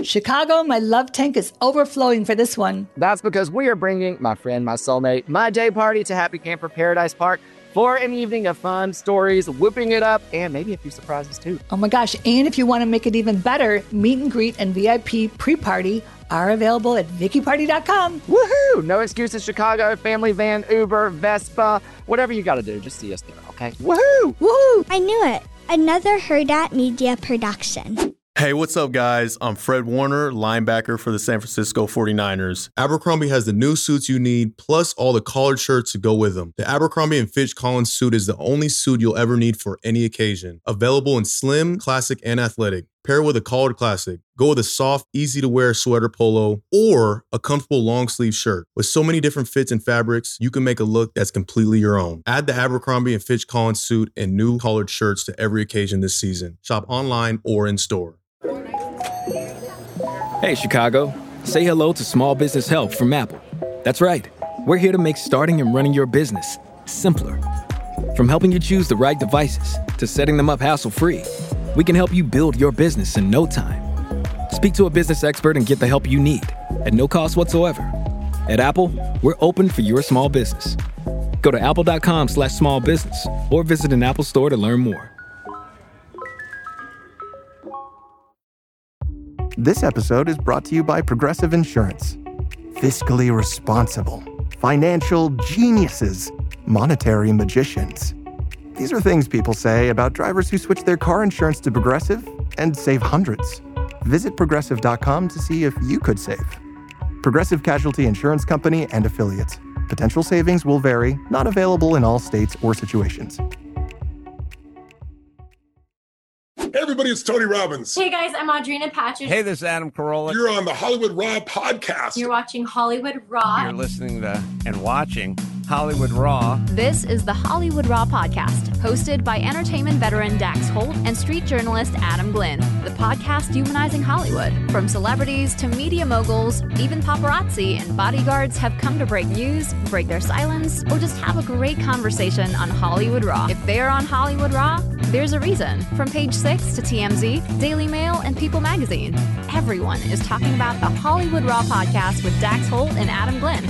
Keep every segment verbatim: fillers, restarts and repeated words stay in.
Chicago, my love tank is overflowing for this one. That's because we are bringing my friend, my soulmate, my day party to Happy Camper Paradise Park for an evening of fun, stories, whipping it up, and maybe a few surprises too. Oh my gosh, and if you want to make it even better, meet and greet and V I P pre-party are available at vicky party dot com. Woohoo! No excuses, Chicago. Family van, Uber, Vespa, whatever you got to do, just see us there, okay? Woohoo! Woohoo! I knew it. Another Hurrdat Media production. Hey, what's up, guys? I'm Fred Warner, linebacker for the San Francisco forty-niners. Abercrombie has the new suits you need, plus all the collared shirts to go with them. The Abercrombie and Fitch Collins suit is the only suit you'll ever need for any occasion. Available in slim, classic, and athletic. Pair with a collared classic. Go with a soft, easy-to-wear sweater polo or a comfortable long-sleeve shirt. With so many different fits and fabrics, you can make a look that's completely your own. Add the Abercrombie and Fitch Collins suit and new collared shirts to every occasion this season. Shop online or in store. Hey, Chicago. Say hello to Small Business Help from Apple. That's right. We're here to make starting and running your business simpler. From helping you choose the right devices to setting them up hassle-free, we can help you build your business in no time. Speak to a business expert and get the help you need at no cost whatsoever. At Apple, we're open for your small business. Go to apple.com slash small business or visit an Apple store to learn more. This episode is brought to you by Progressive Insurance. Fiscally responsible, financial geniuses, monetary magicians. These are things people say about drivers who switch their car insurance to Progressive and save hundreds. Visit progressive dot com to see if you could save. Progressive Casualty Insurance Company and Affiliates. Potential savings will vary, not available in all states or situations. Hey everybody, it's Tony Robbins. Hey guys, I'm Audrina Patridge. Hey, this is Adam Carolla. You're on the Hollywood Raw podcast. You're watching Hollywood Raw. You're listening to and watching Hollywood Raw. This is the Hollywood Raw podcast, hosted by entertainment veteran Dax Holt and street journalist Adam Glynn. The podcast humanizing Hollywood. From celebrities to media moguls, even paparazzi and bodyguards have come to break news, break their silence, or just have a great conversation on Hollywood Raw. If they're on Hollywood Raw, there's a reason. From Page Six to T M Z, Daily Mail, and People Magazine, everyone is talking about the Hollywood Raw podcast with Dax Holt and Adam Glynn.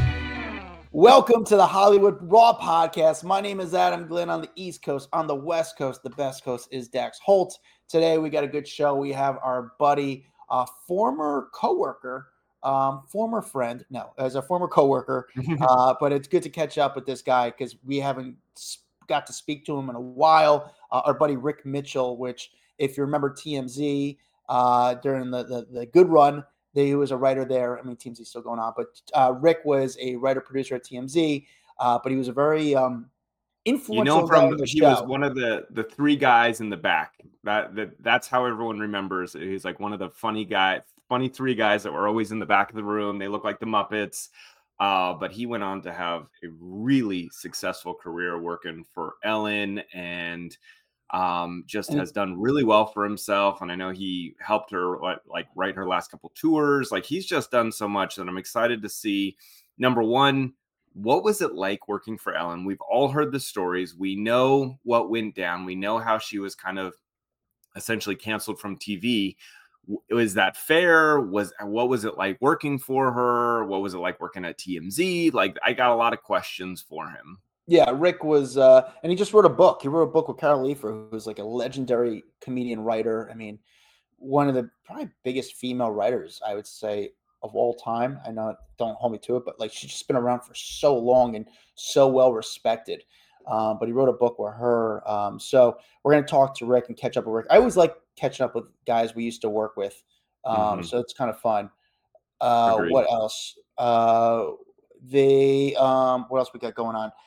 Welcome to the Hollywood Raw podcast. My name is Adam Glynn on the East Coast. On the West Coast, the best coast is Dax Holt. Today we got a good show. We have our buddy, uh, former coworker, um, former friend, no, as a former coworker, uh, but it's good to catch up with this guy because we haven't got to speak to him in a while. Uh, our buddy Rick Mitchell, which if you remember T M Z uh, during the, the the good run, he was a writer there. I mean, T M Z is still going on, but uh, Rick was a writer-producer at T M Z, uh, but he was a very um, influential You know, guy from in the he show. was one of the the three guys in the back. That, that that's how everyone remembers. He's like one of the funny guy, funny three guys that were always in the back of the room. They look like the Muppets. Uh, but he went on to have a really successful career working for Ellen and um, just has done really well for himself. And I know he helped her like, like write her last couple tours. Like he's just done so much that I'm excited to see. Number one, what was it like working for Ellen? We've all heard the stories. We know what went down. We know how she was kind of essentially canceled from T V. Was that fair? Was what was it like working for her? What was it like working at T M Z? Like, I got a lot of questions for him. Yeah, Rick was, uh, and he just wrote a book. He wrote a book with Carol Leifer, who's like a legendary comedian writer. I mean, one of the probably biggest female writers, I would say, of all time. I know, don't hold me to it, but like she's just been around for so long and so well respected. Um, but he wrote a book with her. Um, so we're going to talk to Rick and catch up with Rick. I always like catching up with guys we used to work with. Um, mm-hmm. So it's kind of fun. Uh, what else? Uh, the, um, what else we got going on?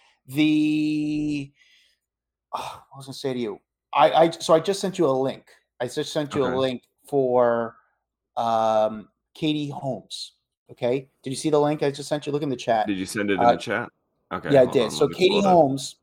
The, oh, I was going to say to you, I, I, so I just sent you a link. I just sent you okay. a link for um, Katie Holmes. Okay. Did you see the link I just sent you? Look in the chat. Did you send it in uh, the chat? Okay. Yeah, I did. On, so Katie Holmes.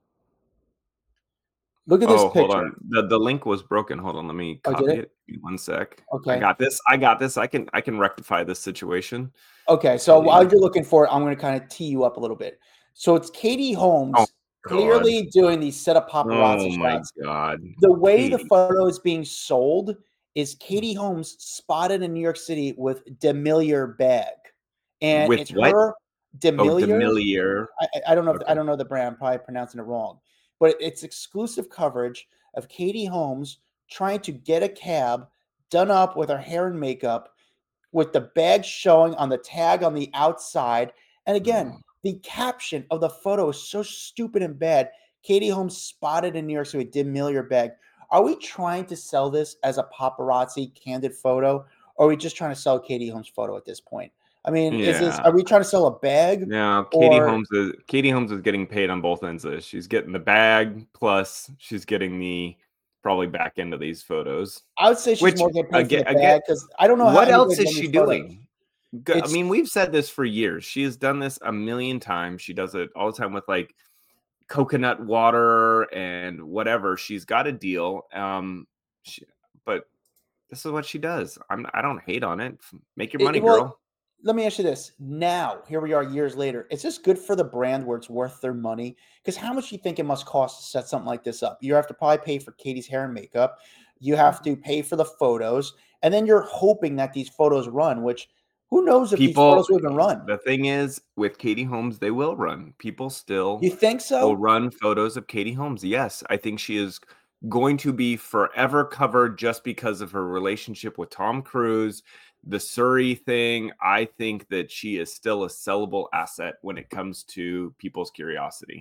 Look at this oh, picture. Hold on. The the link was broken. Hold on. Let me oh, copy it? it. One sec. Okay. I got this. I got this. I can I can rectify this situation. Okay. So while you're looking for it, I'm going to kind of tee you up a little bit. So it's Katie Holmes oh, clearly doing these setup paparazzi oh, my shots. God. The way Katie. the photo is being sold is Katie Holmes spotted in New York City with Demilier bag, and With it's what? her Oh, Demilier. Demilier. I, I I don't know. If, I Okay. don't know the brand. I'm probably pronouncing it wrong, but it's exclusive coverage of Katie Holmes trying to get a cab done up with her hair and makeup, with the bag showing on the tag on the outside. And again, Oh. the caption of the photo is so stupid and bad. Katie Holmes spotted in New York City with Demilier bag. Are we trying to sell this as a paparazzi candid photo, or are we just trying to sell Katie Holmes' photo at this point? I mean, is this? Yeah. Are we trying to sell a bag? No, Katie or Holmes is Katie Holmes is getting paid on both ends of this. She's getting the bag, plus she's getting the probably back end of these photos. I would say she's Which more getting paid again, for the again, bag because I don't know how what anybody else is done she these photos. doing? Go- I It's- mean, we've said this for years. She has done this a million times. She does it all the time with like coconut water and whatever. She's got a deal. Um, she, but this is what she does. I'm I don't hate on it. Make your It- money, well, girl. Let me ask you this. Now, here we are years later. Is this good for the brand where it's worth their money? Because how much do you think it must cost to set something like this up? You have to probably pay for Katie's hair and makeup. You have to pay for the photos. And then you're hoping that these photos run, which who knows if these People, photos will even run? the thing is, with Katie Holmes, they will run. People still You think so? will run photos of Katie Holmes. Yes, I think she is going to be forever covered just because of her relationship with Tom Cruise. The Surrey thing, I think that she is still a sellable asset when it comes to people's curiosity.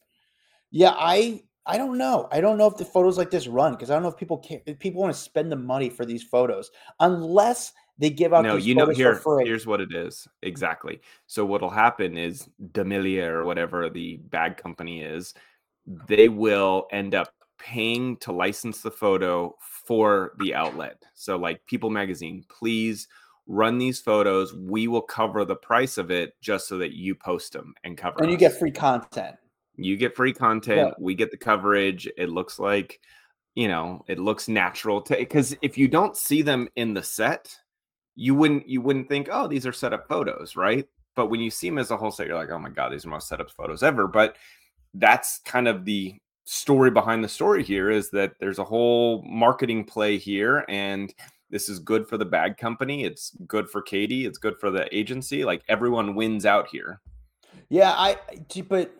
Yeah, I I don't know. I don't know if the photos like this run because I don't know if people care, if people want to spend the money for these photos unless they give out No, these you know, photos here, for free. here's what it is. Exactly. So what'll happen is Demilier or whatever the bag company is, they will end up paying to license the photo for the outlet. So like People Magazine, please run these photos. We will cover the price of it just so that you post them and cover And you us. get free content. You get free content. Yeah. We get the coverage. It looks like, you know, it looks natural to, because if you don't see them in the set, you wouldn't you wouldn't think, oh, these are set up photos, right? But when you see them as a whole set, you're like, oh my God, these are the most set up photos ever. But that's kind of the story behind the story here, is that there's a whole marketing play here, and this is good for the bag company. It's good for Katie. It's good for the agency. Like everyone wins out here. Yeah, I gee, but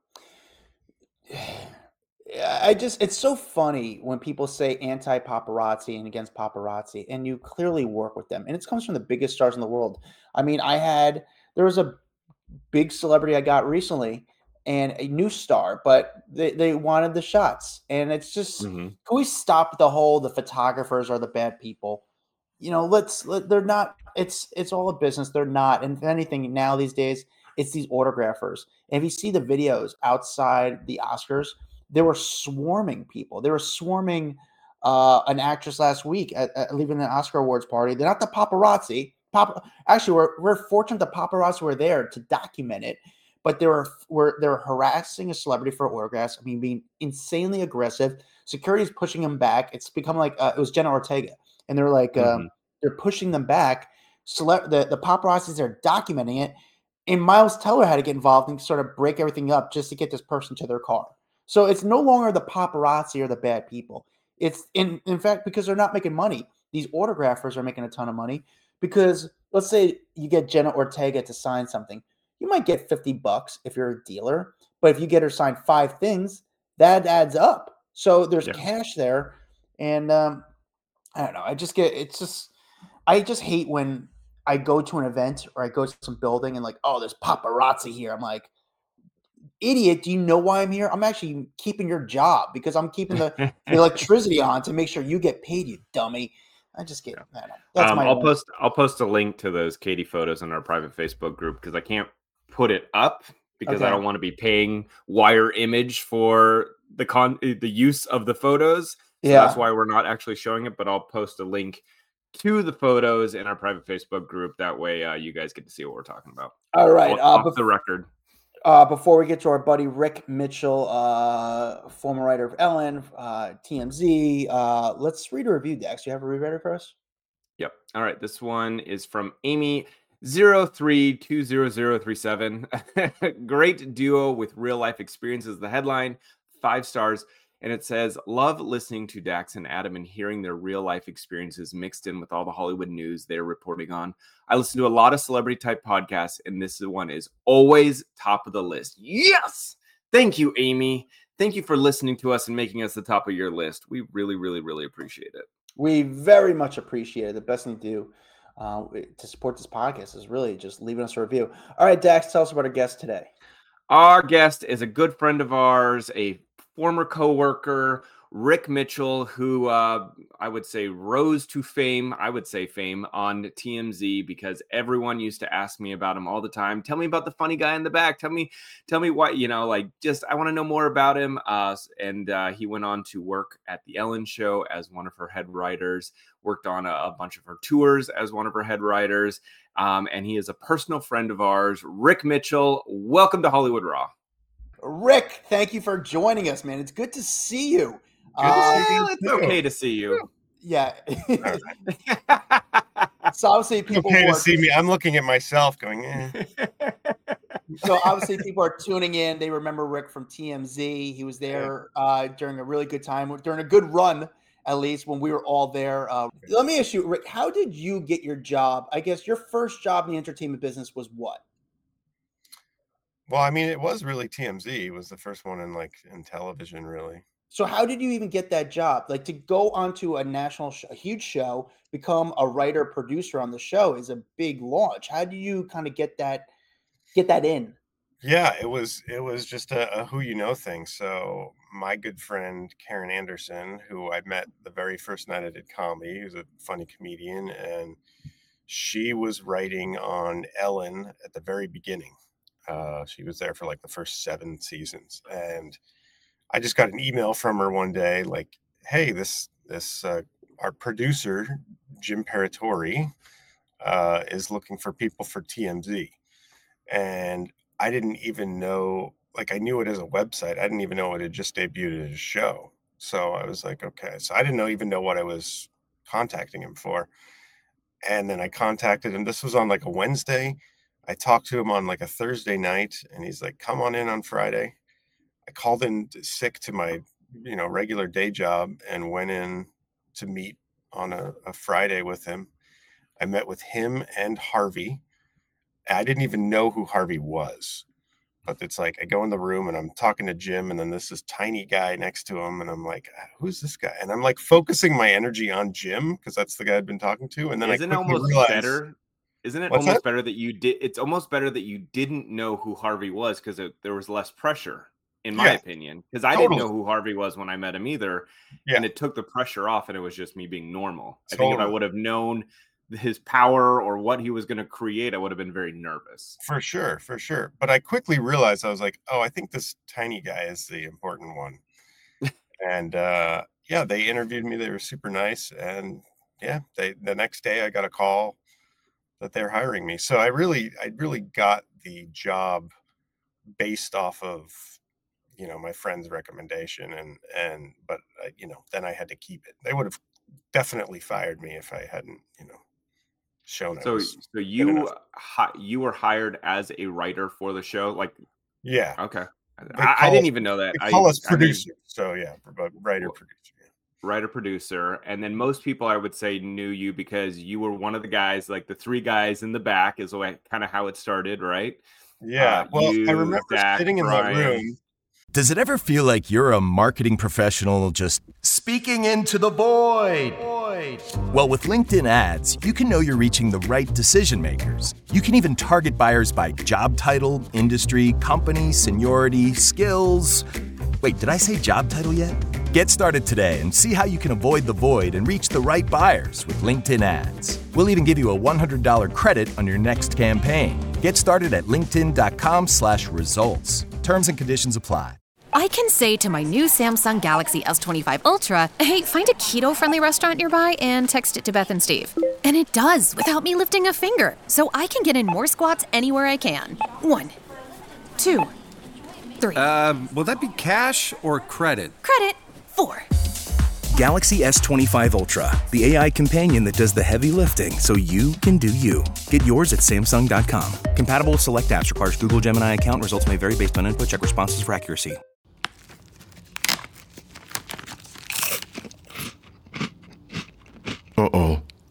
I just it's so funny when people say anti-paparazzi and against paparazzi, and you clearly work with them. And it comes from the biggest stars in the world. I mean, I had there was a big celebrity I got recently and a new star, but they, they wanted the shots. And it's just Mm-hmm. can we stop the whole the photographers are the bad people? You know, let's let, they're not it's it's all a business. They're not. And if anything, now these days, it's these autographers. And if you see the videos outside the Oscars, they were swarming people. They were swarming uh, an actress last week at, at leaving an Oscar awards party. They're not the paparazzi. Pap- Actually, we're we're fortunate the paparazzi were there to document it, but they were were they were harassing a celebrity for autographs. I mean, being insanely aggressive. Security is pushing them back. It's become like uh, it was Jenna Ortega, and they're like uh, Mhm. they're pushing them back. Cele- the the paparazzis are documenting it, and Miles Teller had to get involved and sort of break everything up just to get this person to their car. So it's no longer the paparazzi or the bad people. It's in in fact because they're not making money. These autographers are making a ton of money because let's say you get Jenna Ortega to sign something. You might get fifty bucks if you're a dealer, but if you get her signed five things, that adds up. So there's Yeah. cash there. And um, I don't know. I just get it's just I just hate when I go to an event or I go to some building and like, oh, there's paparazzi here. I'm like, idiot, do you know why I'm here? I'm actually keeping your job because I'm keeping the, the electricity on to make sure you get paid, you dummy. I just get I don't know. That's Um, my I'll own- post I'll post a link to those Katie photos in our private Facebook group because I can't put it up because I Okay. don't want to be paying wire image for the con the use of the photos. So Yeah. that's why we're not actually showing it, but I'll post a link to the photos in our private Facebook group. That way uh, you guys get to see what we're talking about. All right. Off, Uh, off the record. Uh, before we get to our buddy Rick Mitchell, uh, former writer of Ellen, uh, T M Z, uh, let's read a review, Dex. You have a review ready for us? Yep. All right. This one is from Amy zero three two zero zero three seven. Great duo with real life experiences. The headline, five stars. And it says, love listening to Dax and Adam and hearing their real life experiences mixed in with all the Hollywood news they're reporting on. I listen to a lot of celebrity type podcasts, and this one is always top of the list. Yes! Thank you, Amy. Thank you for listening to us and making us the top of your list. We really, really, really appreciate it. We very much appreciate it. The best thing to do uh, to support this podcast is really just leaving us a review. All right, Dax, tell us about our guest today. Our guest is a good friend of ours, a former coworker, Rick Mitchell, who uh, I would say rose to fame, I would say fame on T M Z, because everyone used to ask me about him all the time. Tell me about the funny guy in the back. Tell me, tell me what, you know, like just, I want to know more about him. Uh, and uh, he went on to work at The Ellen Show as one of her head writers, worked on a, a bunch of her tours as one of her head writers. Um, and he is a personal friend of ours, Rick Mitchell. Welcome to Hollywood Raw. Rick, thank you for joining us, man. It's good to see you. Uh, it's okay to see you. Yeah. So obviously people okay to are, see me. I'm looking at myself going, eh. So obviously people are tuning in. They remember Rick from T M Z. He was there uh, during a really good time, during a good run, at least when we were all there. Uh, let me ask you, Rick, how did you get your job? I guess your first job in the entertainment business was what? Well, I mean, it was really T M Z. It was the first one in like in television, really. So how did you even get that job? Like to go onto a national, sh- a huge show, become a writer, producer on the show is a big launch. How do you kind of get that, get that in? Yeah, it was, it was just a, a who you know thing. So my good friend, Karen Anderson, who I met the very first night I did comedy, who's a funny comedian. And she was writing on Ellen at the very beginning. Uh, she was there for like the first seven seasons. And I just got an email from her one day, like, hey, this, this, uh, our producer, Jim Paratori, uh, is looking for people for T M Z. And I didn't even know, like, I knew it as a website. I didn't even know it had just debuted as a show. So I was like, okay. So I didn't know, even know what I was contacting him for. And then I contacted him. This was on like a Wednesday. I talked to him on like a Thursday night, and he's like, come on in on Friday. I called in sick to my, you know, regular day job and went in to meet on a, a Friday with him. I met with him and Harvey. I didn't even know who Harvey was, but it's like, I go in the room and I'm talking to Jim, and then there's this tiny guy next to him. And I'm like, who's this guy? And I'm like focusing my energy on Jim, because that's the guy I'd been talking to. And then Isn't I it almost realized, better? Isn't it What's almost that? better that you did? It's almost better that you didn't know who Harvey was, because there was less pressure, in my Yeah, opinion. Because I totally. didn't know who Harvey was when I met him either, Yeah. and it took the pressure off, and it was just me being normal. I think if I Totally. would have known his power or what he was going to create, I would have been very nervous. For sure, for sure. But I quickly realized, I was like, oh, I think this tiny guy is the important one. And uh, yeah, they interviewed me. They were super nice. And yeah, they the next day I got a call that they're hiring me. So I really, I really got the job based off of, you know, my friend's recommendation. And, and, but, uh, you know, then I had to keep it. They would have definitely fired me if I hadn't, you know, shown it. So, so you hi, you were hired as a writer for the show, like Yeah. okay. They I, I call didn't us- even know that. They I, call us I mean, producer. So yeah, but writer producer. writer producer, and then most people I would say knew you because you were one of the guys, like the three guys in the back is kind of how it started, right? Yeah. Uh, well, you, I remember Dak, sitting in Brian. that room. Does it ever feel like you're a marketing professional just speaking into the void? Well, with LinkedIn ads, you can know you're reaching the right decision makers. You can even target buyers by job title, industry, company, seniority, skills. Wait, did I say job title yet? Get started today and see how you can avoid the void and reach the right buyers with LinkedIn ads. We'll even give you a one hundred dollars credit on your next campaign. Get started at linkedin.com slash results. Terms and conditions apply. I can say to my new Samsung Galaxy S twenty-five Ultra, hey, find a keto-friendly restaurant nearby and text it to Beth and Steve. And it does without me lifting a finger, so I can get in more squats anywhere I can. One, two, three. Uh, will that be cash or credit? Credit, four. Galaxy S twenty-five Ultra, the A I companion that does the heavy lifting so you can do you. Get yours at Samsung dot com. Compatible with select apps. Requires Google Gemini account. Results may vary based on input. Check responses for accuracy.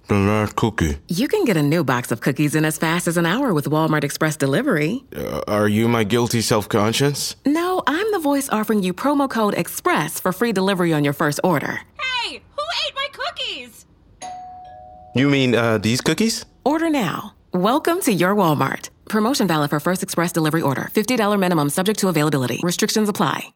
The last cookie. You can get a new box of cookies in as fast as an hour with Walmart Express Delivery. Uh, are you my guilty self-conscience? No, I'm the voice offering you promo code EXPRESS for free delivery on your first order. Hey, who ate my cookies? You mean uh, these cookies? Order now. Welcome to your Walmart. Promotion valid for first express delivery order. fifty dollars minimum subject to availability. Restrictions apply.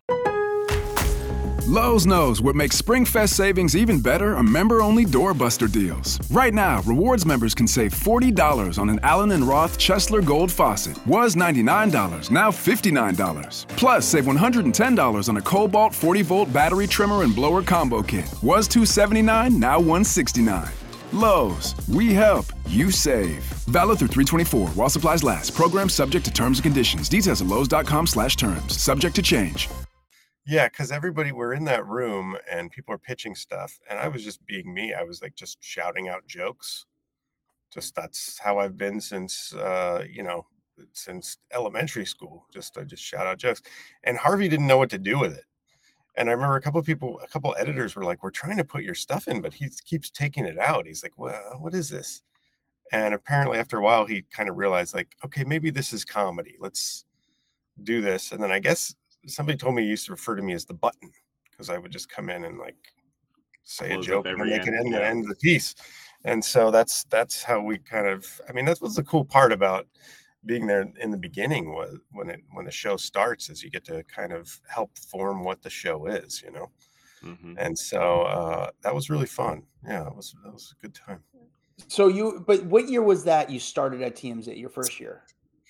Lowe's knows what makes SpringFest savings even better are member-only doorbuster deals. Right now, rewards members can save forty dollars on an Allen and Roth Chesler Gold faucet. Was ninety-nine dollars, now fifty-nine dollars. Plus, save one hundred ten dollars on a Cobalt forty volt battery trimmer and blower combo kit. Was two hundred seventy-nine dollars, now one hundred sixty-nine dollars. Lowe's, we help, you save. Valid through three twenty-four while supplies last. Program subject to terms and conditions. Details at lowes.com slash terms. Subject to change. Yeah, because everybody were in that room and people are pitching stuff, and I was just being me. I was like just shouting out jokes. Just that's how I've been since uh, you know, since elementary school. Just I just shout out jokes, and Harvey didn't know what to do with it. And I remember a couple of people, a couple of editors were like, "We're trying to put your stuff in, but he keeps taking it out." He's like, "Well, what is this?" And apparently, after a while, he kind of realized, like, okay, maybe this is comedy. Let's do this. And then I guess somebody told me he used to refer to me as the button because I would just come in and like say Close a joke up and every make it end, end yeah. the end of the piece. And so that's that's how we kind of. I mean, that was the cool part about being there in the beginning was when it when the show starts is you get to kind of help form what the show is, you know. Mhm. And so uh, that was really fun. Yeah, it was that was a good time. So you, but what year was that you started at T M Z, your first year?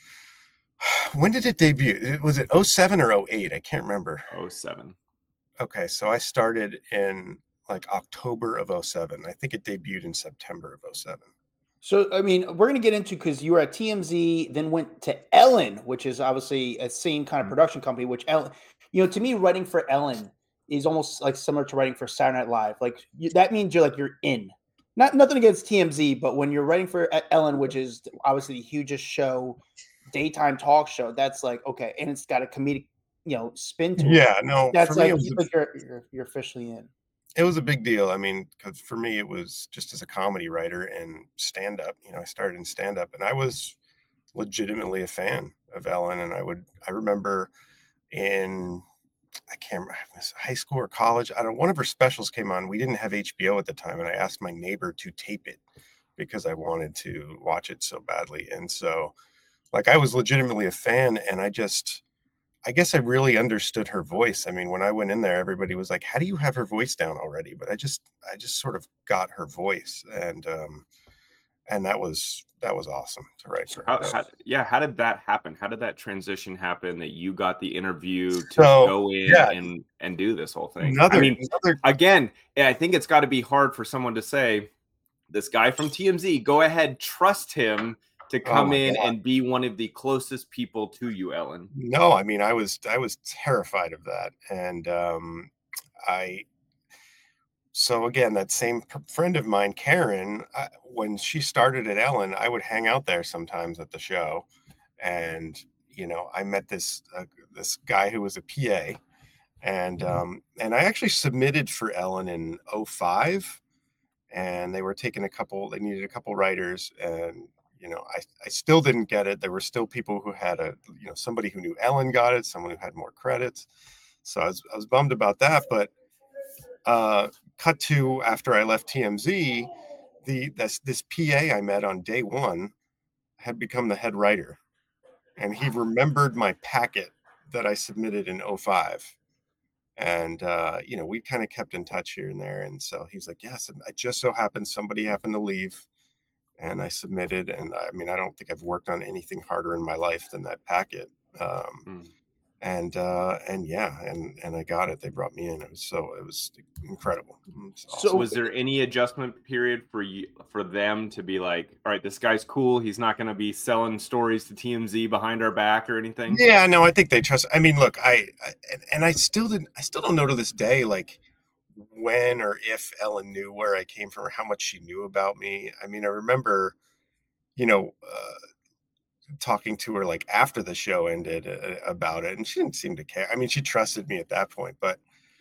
When did it debut? Was it oh seven or oh eight? I can't remember. oh seven. Okay, so I started in like October of oh seven. I think it debuted in September of oh seven. So, I mean, we're going to get into, because you were at T M Z, then went to Ellen, which is obviously a same kind of production company, which, Ellen, you know, to me, writing for Ellen is almost like similar to writing for Saturday Night Live. Like, you, that means you're like, you're in. Not Nothing against T M Z, but when you're writing for Ellen, which is obviously the hugest show, daytime talk show, that's like, okay, and it's got a comedic, you know, spin to it. Yeah, no, That's for me, like, it was a- like you're, you're, you're officially in. It was a big deal. I mean, because for me, it was just as a comedy writer and stand up. You know, I started in stand up, and I was legitimately a fan of Ellen. And I would, I remember in, I can't remember, if it was high school or college. I don't. One of her specials came on. We didn't have H B O at the time, and I asked my neighbor to tape it because I wanted to watch it so badly. And so, like, I was legitimately a fan, and I just. I guess I really understood her voice. I mean, when I went in there, everybody was like, "How do you have her voice down already?" But I just, I just sort of got her voice, and um, and that was that was awesome to write for. How, her. how, yeah, how did that happen? How did that transition happen that you got the interview to So, go in yeah. and and do this whole thing? Another- I mean, another- again, I think it's got to be hard for someone to say, this guy from T M Z, go ahead, trust him to Oh come my in God. and be one of the closest people to you, Ellen. No, I mean, I was I was terrified of that, and um, I. So again, that same p- friend of mine, Karen, I, when she started at Ellen, I would hang out there sometimes at the show, and you know, I met this uh, this guy who was a P A, and um, and I actually submitted for Ellen in oh five, and they were taking a couple. They needed a couple writers, and you know, I I still didn't get it. There were still people who had a you know somebody who knew Ellen got it, someone who had more credits. So I was I was bummed about that, but. Uh, cut to after I left T M Z, the this this P A I met on day one had become the head writer, and he remembered my packet that I submitted in oh five, and uh, you know we kind of kept in touch here and there, and so he's like, yes, and it just so happened somebody happened to leave, and I submitted, and I mean I don't think I've worked on anything harder in my life than that packet. Um, Mm. and uh and yeah and and I got it. They brought me in. It was so it was incredible. It was awesome. So was there any adjustment period for you for them to be like, all right, this guy's cool, he's not going to be selling stories to T M Z behind our back or anything? Yeah, no, I think they trust. I mean, look, I, I and, and I still didn't. I still don't know to this day, like when or if Ellen knew where I came from or how much she knew about me. I mean, I remember, you know, uh, talking to her like after the show ended uh, about it, and she didn't seem to care. I mean, she trusted me at that point, but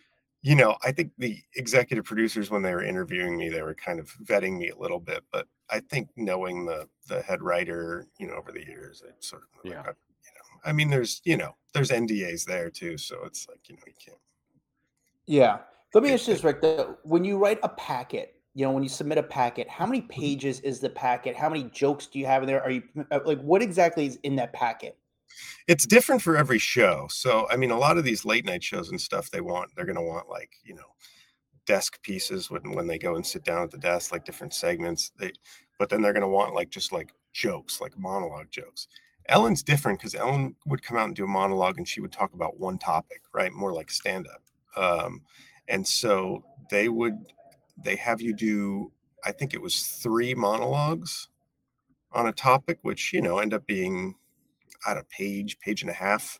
you know, I think the executive producers, when they were interviewing me, they were kind of vetting me a little bit. But I think knowing the the head writer, you know, over the years, it sort of, yeah. like, you know, I mean, there's, you know, there's N D As there too, so it's like, you know, you can't. Yeah. Let me ask you this, Rick. The, when you write a packet, you know, when you submit a packet, how many pages is the packet? How many jokes do you have in there? Are you like, what exactly is in that packet? It's different for every show. So, I mean, a lot of these late night shows and stuff, they want, they're going to want like, you know, desk pieces when, when they go and sit down at the desk, like different segments. They, but then they're going to want like, just like jokes, like monologue jokes. Ellen's different because Ellen would come out and do a monologue and she would talk about one topic, right? More like stand up. Um, and so they would, they have you do, I think it was three monologues on a topic, which, you know, end up being at a page, page and a half.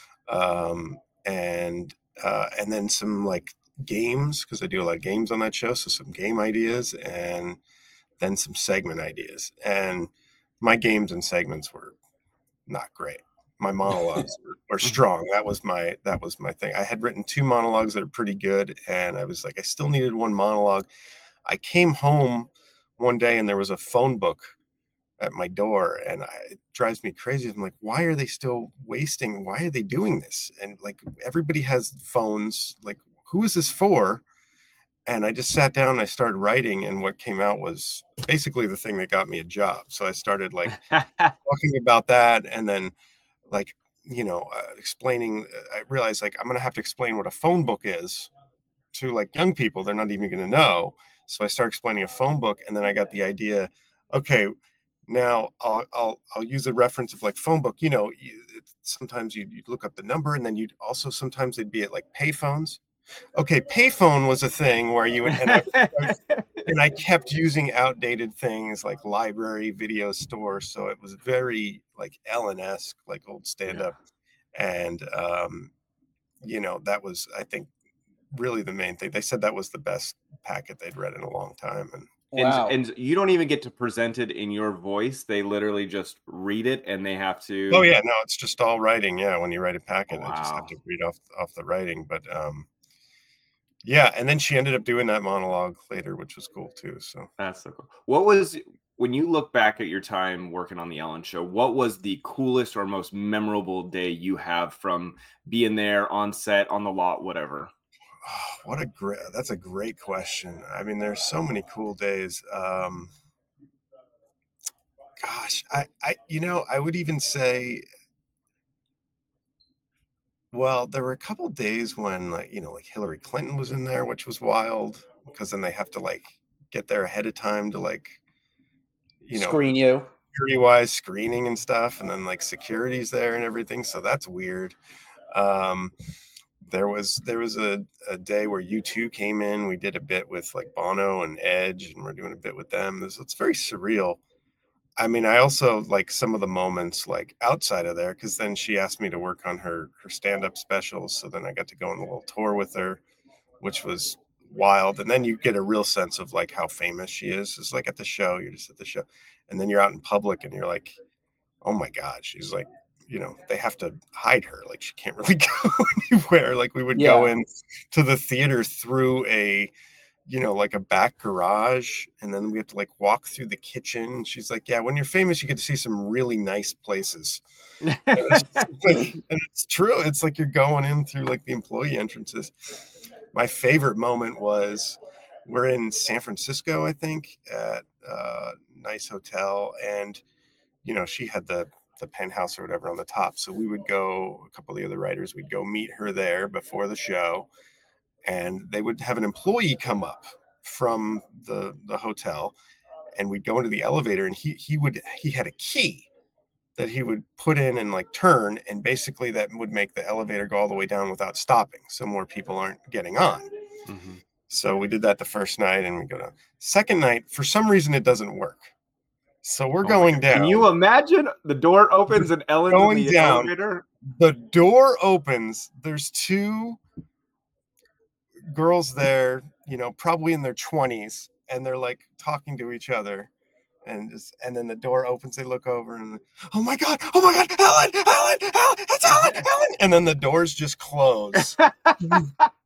Um, and, uh, and then some like games, because I do a lot of games on that show. So some game ideas and then some segment ideas. And my games and segments were not great. My monologues were, were strong. That was my, that was my thing. I had written two monologues that are pretty good. And I was like, I still needed one monologue. I came home one day and there was a phone book at my door, and I, it drives me crazy. I'm like, why are they still wasting? Why are they doing this? And like, everybody has phones. Like, who is this for? And I just sat down and I started writing, and what came out was basically the thing that got me a job. So I started like talking about that, and then like, you know, uh, explaining. Uh, I realized like I'm gonna have to explain what a phone book is to like young people. They're not even gonna know. So I started explaining a phone book, and then I got the idea. Okay. Now I'll, I'll, I'll use a reference of like phone book, you know, you, it, sometimes you'd, you'd look up the number, and then you'd also, sometimes they'd be at like payphones. Okay. Payphone was a thing where you would, and I, and I kept using outdated things like library, video store. So it was very like Ellen-esque, like old stand up. Yeah. And, um, you know, that was, I think, really the main thing. They said that was the best packet they'd read in a long time. And, Wow. And, and you don't even get to present it in your voice. They literally just read it, and they have to. Oh yeah, no, it's just all writing. Yeah, when you write a packet, wow. I just have to read off off the writing. But um, yeah, and then she ended up doing that monologue later, which was cool too. So that's so cool. What was, when you look back at your time working on the Ellen Show, what was the coolest or most memorable day you have from being there on set, on the lot, whatever? Oh, what a great, that's a great question. I mean, there's so many cool days. Um, gosh, I, I, you know, I would even say, well, there were a couple of days when like, you know, like Hillary Clinton was in there, which was wild because then they have to like get there ahead of time to like, you know, screen you, security wise screening and stuff. And then like security's there and everything. So that's weird. Um, There was there was a, a day where U two came in. We did a bit with like Bono and Edge, and we're doing a bit with them. It's, it's very surreal. I mean, I also like some of the moments like outside of there, because then she asked me to work on her her stand-up specials. So then I got to go on a little tour with her, which was wild. And then you get a real sense of like how famous she is. It's like at the show, you're just at the show. And then you're out in public and you're like, oh my God, she's like, you know, they have to hide her. Like she can't really go anywhere. Like we would yeah. go in to the theater through a, you know, like a back garage. And then we have to like walk through the kitchen. She's like, yeah, when you're famous, you get to see some really nice places. and, it's like, and it's true. It's like you're going in through like the employee entrances. My favorite moment was we're in San Francisco, I think, at a nice hotel. And, you know, she had the, the penthouse or whatever on the top. So we would go, a couple of the other writers, we'd go meet her there before the show, and they would have an employee come up from the, the hotel, and we'd go into the elevator, and he, he would, he had a key that he would put in and like turn. And basically that would make the elevator go all the way down without stopping. So more people aren't getting on. Mm-hmm. So we did that the first night, and we go down. Second night, for some reason, it doesn't work. So we're oh going down. Can you imagine the door opens and Ellen's going in the down. Elevator? The door opens. There's two girls there, you know, probably in their twenties, and they're like talking to each other. And just, and then the door opens. They look over and, oh my God, oh my God, Ellen, Ellen, Ellen, it's Ellen, Ellen. And then the doors just close.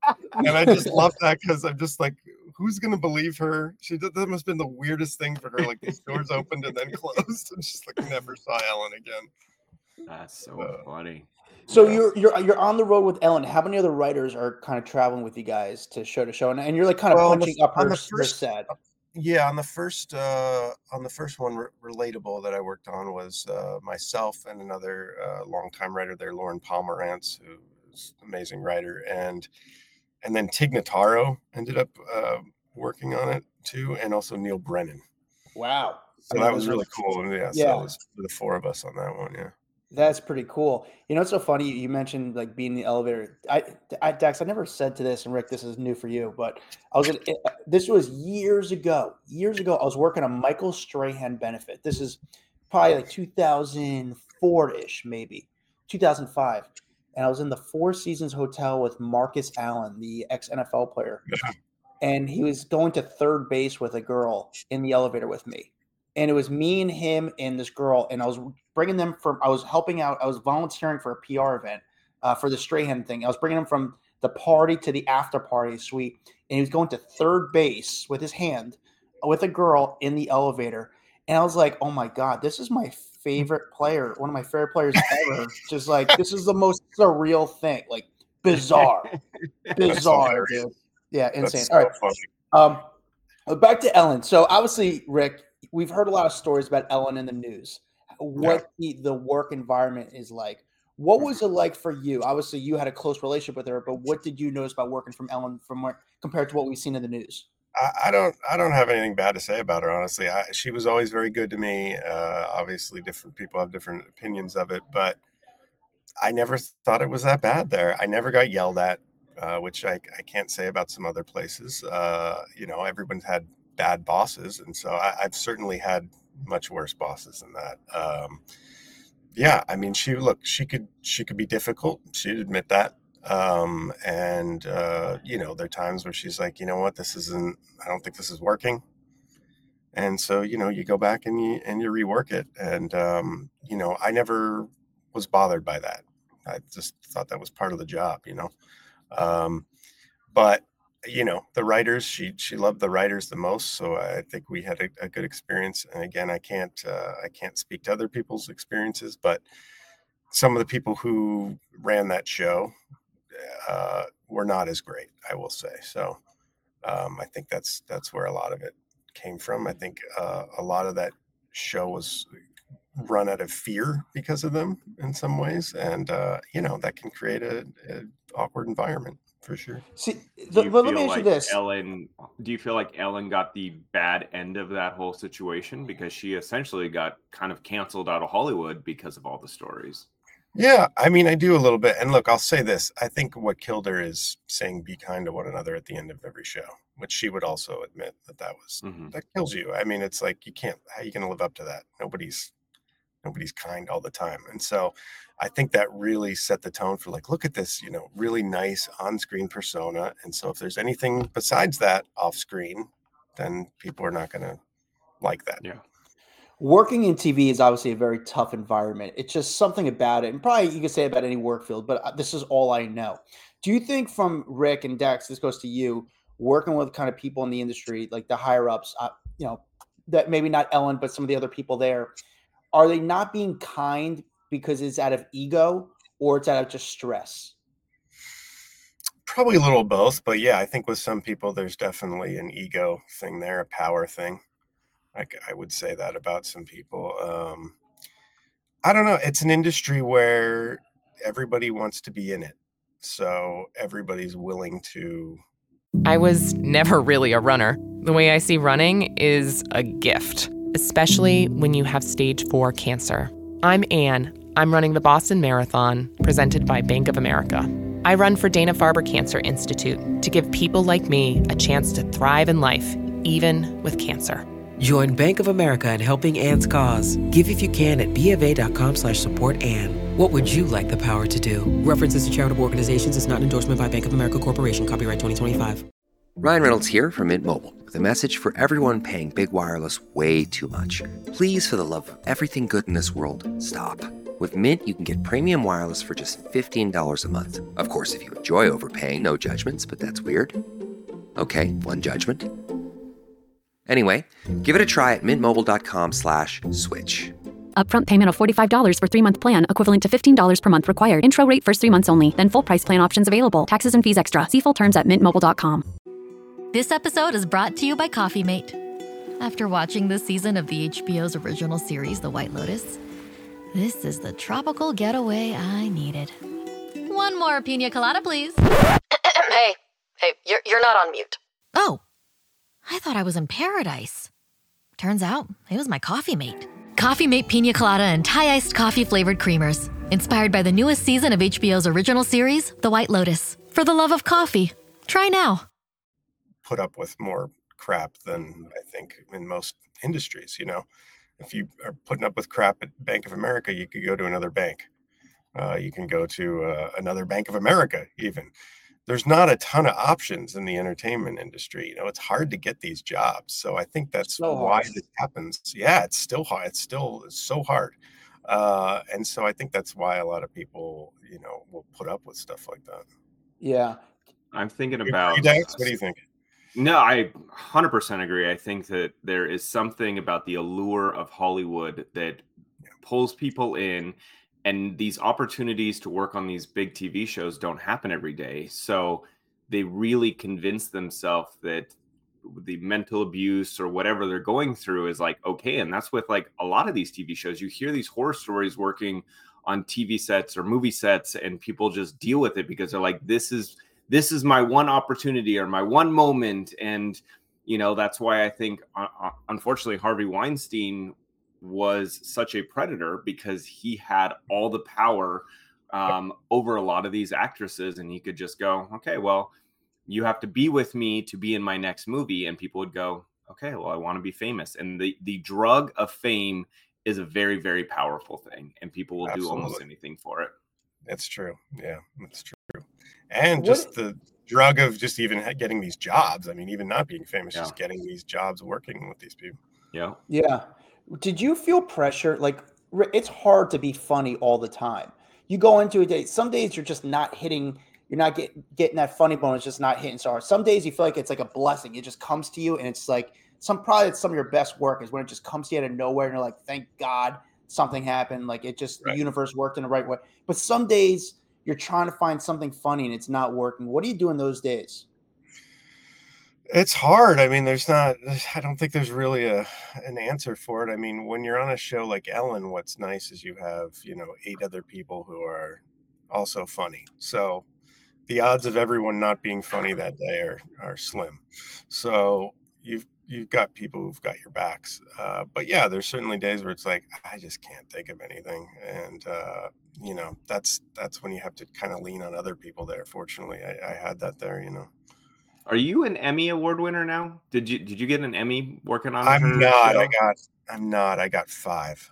And I just love that because I'm just like, who's gonna believe her? She did, that must have been the weirdest thing for her. Like these doors opened and then closed, and she's like never saw Ellen again. That's so uh, funny. So yeah. you're you're you're on the road with Ellen. How many other writers are kind of traveling with you guys to show to show? And, and you're like kind of well, punching the, up her, first, her set. Yeah, on the first uh, on the first one, re- Relatable, that I worked on was uh, myself and another uh, longtime writer there, Lauren Pomerantz, who's an amazing writer, and and then Tig Notaro ended up uh, working on it too, and also Neil Brennan. Wow! So I mean, that was really cool. And yeah, yeah. So it was the four of us on that one. Yeah. That's pretty cool. You know, it's so funny. You mentioned like being in the elevator. I, I, Dax, I never said to this, and Rick, this is new for you, but I was, in, this was years ago, years ago. I was working on Michael Strahan benefit. This is probably like two thousand four ish, maybe two thousand five. And I was in the Four Seasons Hotel with Marcus Allen, the ex N F L player. Yeah. And he was going to third base with a girl in the elevator with me. And it was me and him and this girl, and I was bringing them from, I was helping out, I was volunteering for a P R event uh, for the Strahan thing. I was bringing him from the party to the after party suite, and he was going to third base with his hand with a girl in the elevator. And I was like, oh my God, this is my favorite player, one of my favorite players ever. Just like, this is the most surreal thing, like bizarre, bizarre, dude. Yeah, insane. So All right. Funny. Um, back to Ellen. So obviously, Rick, we've heard a lot of stories about Ellen in the news, what yeah. the, the work environment is like. What was it like for you? Obviously, you had a close relationship with her, but what did you notice about working from Ellen from where, compared to what we've seen in the news? I, I don't I don't have anything bad to say about her, honestly. I, she was always very good to me. Uh, obviously, different people have different opinions of it, but I never thought it was that bad there. I never got yelled at, uh, which I, I can't say about some other places. Uh, you know, everyone's had bad bosses, and so I, I've certainly had much worse bosses than that. Um, yeah, I mean, she look, she could she could be difficult. She'd admit that. Um, and uh, you know, there are times where she's like, you know what, this isn't. I don't think this is working. And so, you know, you go back and you and you rework it. And um, you know, I never was bothered by that. I just thought that was part of the job, you know. Um, but you know, the writers, she, she loved the writers the most. So I think we had a, a good experience. And again, I can't, uh, I can't speak to other people's experiences, but some of the people who ran that show, uh, were not as great, I will say. So, um, I think that's, that's where a lot of it came from. I think, uh, a lot of that show was run out of fear because of them in some ways. And, uh, you know, that can create a, a awkward environment. For sure. See, the, but let me ask like you this: Ellen, do you feel like Ellen got the bad end of that whole situation because she essentially got kind of canceled out of Hollywood because of all the stories? Yeah, I mean, I do a little bit. And look, I'll say this: I think what killed her is saying "be kind to one another" at the end of every show, which she would also admit that that was mm-hmm. that kills you. I mean, it's like you can't. How are you going to live up to that? Nobody's nobody's kind all the time, and so. I think that really set the tone for like, look at this, you know, really nice on-screen persona. And so if there's anything besides that off screen, then people are not going to like that. Yeah. Working in T V is obviously a very tough environment. It's just something about it. And probably you could say about any work field, but this is all I know. Do you think from Rick and Dex, this goes to you, working with kind of people in the industry, like the higher ups, uh, you know, that maybe not Ellen, but some of the other people there, are they not being kind because it's out of ego or it's out of just stress? Probably a little of both, but yeah, I think with some people, there's definitely an ego thing there, a power thing. Like I would say that about some people. Um, I don't know. It's an industry where everybody wants to be in it. So everybody's willing to. I was never really a runner. The way I see running is a gift, especially when you have stage four cancer. I'm Anne. I'm running the Boston Marathon, presented by Bank of America. I run for Dana-Farber Cancer Institute to give people like me a chance to thrive in life, even with cancer. Join Bank of America in helping Anne's cause. Give if you can at BofA.com slash support Anne. What would you like the power to do? References to charitable organizations is not an endorsement by Bank of America Corporation. Copyright twenty twenty-five. Ryan Reynolds here from Mint Mobile with a message for everyone paying big wireless way too much. Please, for the love of everything good in this world, stop. With Mint, you can get premium wireless for just fifteen dollars a month. Of course, if you enjoy overpaying, no judgments, but that's weird. Okay, one judgment. Anyway, give it a try at mintmobile.com slash switch. Upfront payment of forty-five dollars for three-month plan, equivalent to fifteen dollars per month required. Intro rate first three months only, then full price plan options available. Taxes and fees extra. See full terms at mint mobile dot com. This episode is brought to you by Coffee Mate. After watching this season of the H B O's original series, The White Lotus, this is the tropical getaway I needed. One more pina colada, please. Hey, hey, you're, you're not on mute. Oh, I thought I was in paradise. Turns out it was my Coffee Mate. Coffee Mate Pina Colada and Thai-iced coffee flavored creamers. Inspired by the newest season of H B O's original series, The White Lotus. For the love of coffee. Try now. Put up with more crap than I think in most industries, you know. If you are putting up with crap at Bank of America, you could go to another bank. Uh, you can go to uh, another Bank of America even. There's not a ton of options in the entertainment industry. You know, it's hard to get these jobs. So I think that's So why hard. this happens. Yeah, it's still hard. It's still it's so hard. Uh, and so I think that's why a lot of people, you know, will put up with stuff like that. Yeah. I'm thinking You about. agree, Dax? What do you think? No, I one hundred percent agree. I think that there is something about the allure of Hollywood that pulls people in, and these opportunities to work on these big T V shows don't happen every day. So they really convince themselves that the mental abuse or whatever they're going through is like okay. And that's with like a lot of these T V shows. You hear these horror stories working on T V sets or movie sets, and people just deal with it because they're like, this is this is my one opportunity or my one moment. And you know, that's why I think uh, unfortunately Harvey Weinstein was such a predator, because he had all the power um, over a lot of these actresses, and he could just go, okay, well, you have to be with me to be in my next movie. And people would go, okay, well, I want to be famous. And the, the drug of fame is a very, very powerful thing, and people will Absolutely. do almost anything for it. That's true. Yeah, that's true. And What- just the drug of just even ha- getting these jobs. I mean, even not being famous, Yeah. just getting these jobs working with these people. Yeah. Yeah. Did you feel pressure? Like, r- it's hard to be funny all the time. You go into a day, some days you're just not hitting, you're not get, getting that funny bone, it's just not hitting so hard. Some days you feel like it's like a blessing. It just comes to you, and it's like some probably it's some of your best work is when it just comes to you out of nowhere, and you're like, thank God something happened. Like it just, Right. the universe worked in the right way. But some days you're trying to find something funny and it's not working. What do you do in those days? It's hard. I mean, there's not, I don't think there's really a an answer for it. I mean, when you're on a show like Ellen, what's nice is you have, you know, eight other people who are also funny. So the odds of everyone not being funny that day are, are slim. So you've, you've got people who've got your backs. Uh, but yeah, there's certainly days where it's like, I just can't think of anything. And, uh, you know, that's, that's when you have to kind of lean on other people there. Fortunately, I, I had that there, you know. Are you an Emmy Award winner now? Did you did you get an Emmy working on I'm her not. show? I got. I'm not. I got five.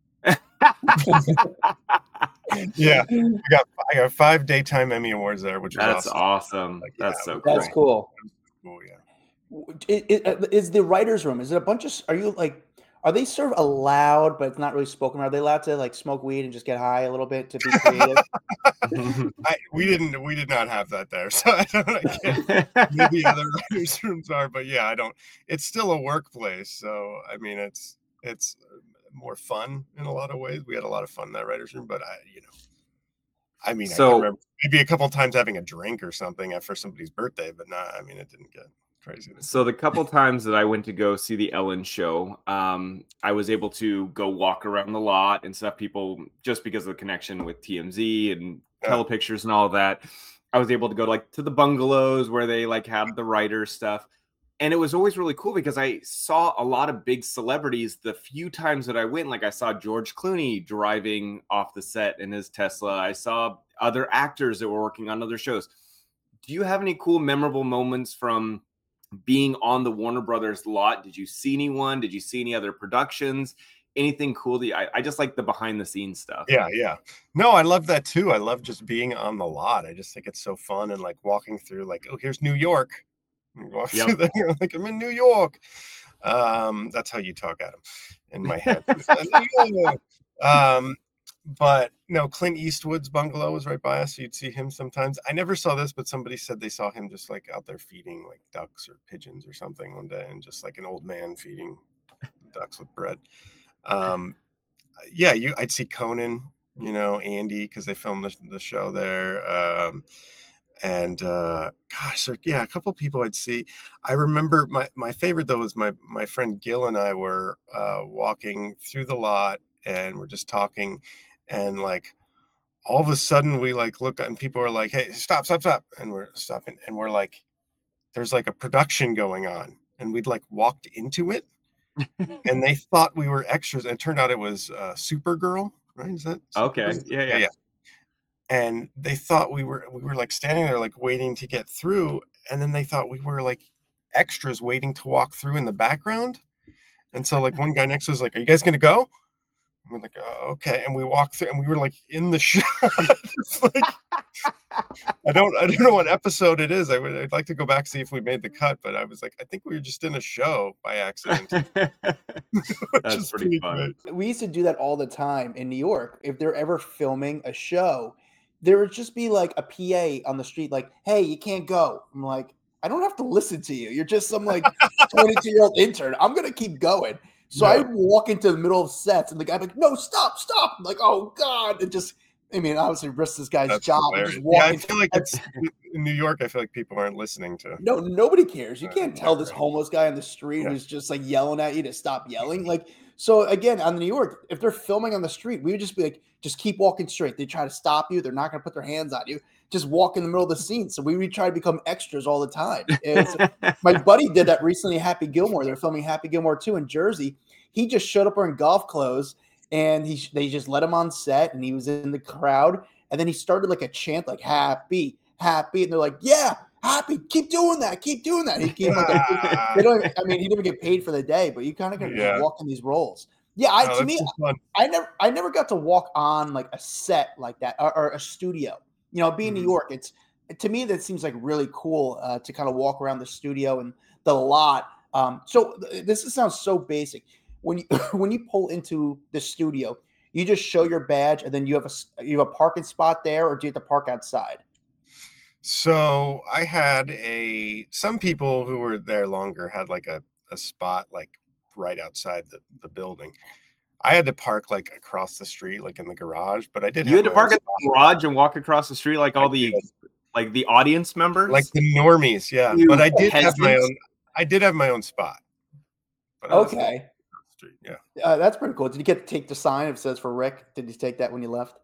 Yeah, I got. I got five daytime Emmy awards there, which was That's awesome. awesome. Like, That's yeah, so it cool. was That's cool. cool. Yeah. It, it, is the writer's room, is it a bunch of, are you like, are they sort of allowed, but it's not really spoken? Are they allowed to like smoke weed and just get high a little bit to be creative? I, we didn't. We did not have that there, so I don't. I can't. Maybe other writers' rooms are, but yeah, I don't. It's still a workplace, so I mean, it's it's more fun in a lot of ways. We had a lot of fun in that writers' room, but I, you know, I mean, I So- can remember maybe a couple of times having a drink or something for somebody's birthday, but not. I mean, it didn't get crazy. So the couple times that I went to go see the Ellen show, um, I was able to go walk around the lot and stuff. People, just because of the connection with T M Z and Yeah. telepictures and all of that, I was able to go like to the bungalows where they like had the writers stuff. And it was always really cool because I saw a lot of big celebrities. The few times that I went, like I saw George Clooney driving off the set in his Tesla. I saw other actors that were working on other shows. Do you have any cool, memorable moments from being on the Warner Brothers lot? Did you see anyone? Did you see any other productions? Anything cool? That you, I, I just like the behind the scenes stuff. Yeah, yeah. No, I love that too. I love just being on the lot. I just think it's so fun, and like walking through, like, oh, here's New York. And you walk Yep. through there, you're like, I'm in New York. Um, that's how you talk, Adam, in my head. New York. um, but no, Clint Eastwood's bungalow was right by us, so you'd see him sometimes. I never saw this, but somebody said they saw him just like out there feeding like ducks or pigeons or something one day, and just like an old man feeding ducks with bread. Um, yeah, you I'd see Conan, you know, Andy, because they filmed the, the show there. Um, and uh, gosh, there, yeah, a couple people I'd see. I remember my my favorite though was my my friend Gil and I were uh, walking through the lot, and we're just talking, and like all of a sudden we like look and people are like, "Hey, stop, stop, stop!" And we're stopping, and we're like, "There's like a production going on," and we'd like walked into it. And they thought we were extras, and it turned out it was uh, Supergirl, right? Is that Okay? Yeah, yeah, yeah. And they thought we were we were like standing there like waiting to get through, and then they thought we were like extras waiting to walk through in the background. And so like one guy next to us was like, "Are you guys gonna go?" And we're like, oh, "Okay." And we walked through, and we were like in the shot. Like, I don't I don't know what episode it is. I would I'd like to go back see if we made the cut, but I was like, I think we were just in a show by accident. That's pretty fun. We used to do that all the time in New York. If they're ever filming a show, there would just be like a P A on the street, like, "Hey, you can't go." I'm like, I don't have to listen to you. You're just some like twenty-two year old intern. I'm gonna keep going. So No. I would walk into the middle of sets, and the guy'd be like, "No, stop, stop!" I'm like, "Oh God!" It just, I mean, obviously risk this guy's That's job. and hilarious. Just Yeah, I walking. feel like it's in New York. I feel like people aren't listening to. No, nobody cares. You Uh, can't tell this homeless guy on the street Yeah. who's just like yelling at you to stop yelling. Like, so again, on New York, if they're filming on the street, we would just be like, just keep walking straight. They try to stop you. They're not going to put their hands on you. Just walk in the middle of the scene. So we would try to become extras all the time. It's, my buddy did that recently at Happy Gilmore. They're filming Happy Gilmore two in Jersey. He just showed up wearing golf clothes, and he they just let him on set, and he was in the crowd. And then he started like a chant, like "happy, happy," and they're like, "Yeah, happy, keep doing that, keep doing that." He came like, a, they don't. I mean, he didn't get paid for the day, but you kind of got to Yeah. just walk in these roles. Yeah, I, Oh, to that's me, just fun. I never, I never got to walk on like a set like that or, or a studio. You know, being in Mhm. New York, it's to me that seems like really cool uh, to kind of walk around the studio and the lot. Um, so th- this is, sounds so basic. When you when you pull into the studio, you just show your badge, and then you have a s- you have a parking spot there, or do you have to park outside? So I had a some people who were there longer had like a, a spot like right outside the, the building. I had to park like across the street, like in the garage, but I did You have had to my own park at spot. the garage and walk across the street like all the like the audience members. Like the normies, yeah. You But I did have my peasants. own I did have my own spot. But I was Okay, across the street, yeah. uh, that's pretty cool. Did you get to take the sign if it says for Rick? Did you take that when you left?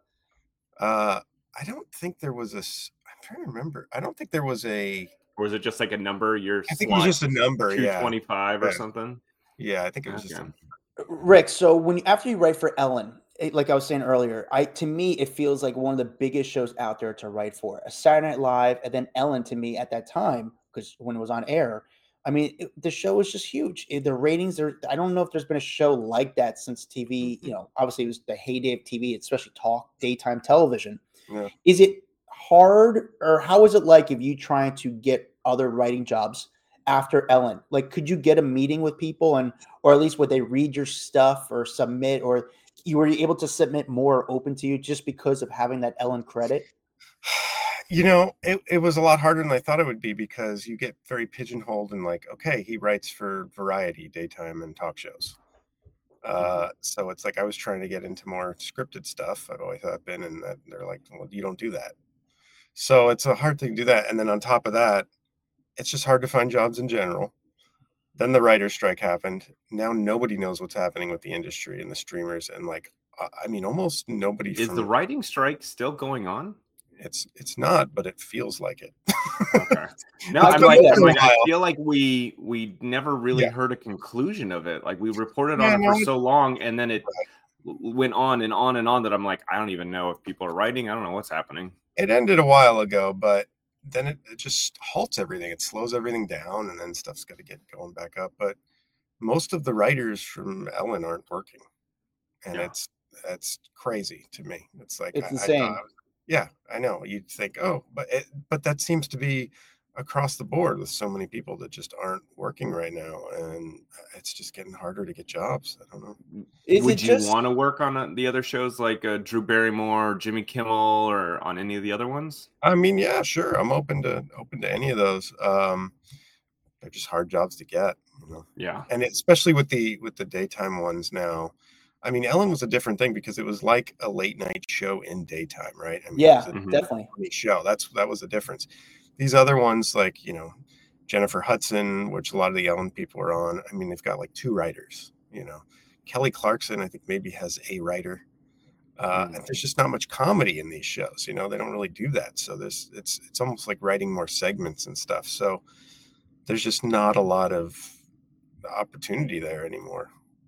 Uh I don't think there was a s- I'm trying to remember. I don't think there was a Or was it just like a number? Your I think it was just a number, yeah. two twenty-five or Yeah. something. Yeah, I think it was just Okay. a Rick, so when you, after you write for Ellen, it, like I was saying earlier, I to me it feels like one of the biggest shows out there to write for. A Saturday Night Live, and then Ellen to me at that time, because when it was on air, I mean it, the show was just huge. It- the ratings are. I don't know if there's been a show like that since T V. You know, obviously it was the heyday of T V, especially talk daytime television. yeah. Is it hard, or how is it like if you trying to get other writing jobs after Ellen? Like, could you get a meeting with people, and or at least would they read your stuff or submit, or you were able to submit more open to you just because of having that Ellen credit? You know, it, it was a lot harder than I thought it would be because you get very pigeonholed and like, okay, he writes for variety, daytime, and talk shows. Uh, so it's like I was trying to get into more scripted stuff. I've always have been, and that they're like, well, you don't do that. So it's a hard thing to do that. And then on top of that, it's just hard to find jobs in general. Then the writer's strike happened. Now nobody knows what's happening with the industry and the streamers, and like, uh, I mean, almost nobody. Is from, the writing strike still going on? It's it's not, but it feels like it. Okay. No, I've I'm done like, that I'm for a like I while. feel like we we never really Yeah. heard a conclusion of it. Like we reported Yeah, on it no, for it- so long, and then it w- went on and on and on that I'm like, I don't even know if people are writing. I don't know what's happening. It ended a while ago, but then it, it just halts everything. It slows everything down, and then stuff's got to get going back up. But most of the writers from Ellen aren't working, and Yeah. it's that's crazy to me. It's like It's I, I insane. thought, yeah, I know. You'd think, oh, but it, but that seems to be across the board with so many people that just aren't working right now, and it's just getting harder to get jobs. I don't know. Is Would it you just want to work on uh, the other shows like uh, Drew Barrymore or Jimmy Kimmel or on any of the other ones? I mean, yeah, sure. I'm open to open to any of those. Um, they're just hard jobs to get, you know. Yeah. And especially with the with the daytime ones now. I mean, Ellen was a different thing because it was like a late night show in daytime, right? I mean, Yeah, it was a Mhm. definitely. funny show. That's that was the difference. These other ones, like, you know, Jennifer Hudson, which a lot of the Ellen people are on. I mean, they've got like two writers, you know. Kelly Clarkson, I think maybe has a writer. Uh, Mm. and there's just not much comedy in these shows, you know. They don't really do that. So this it's it's almost like writing more segments and stuff. So there's just not a lot of opportunity there anymore.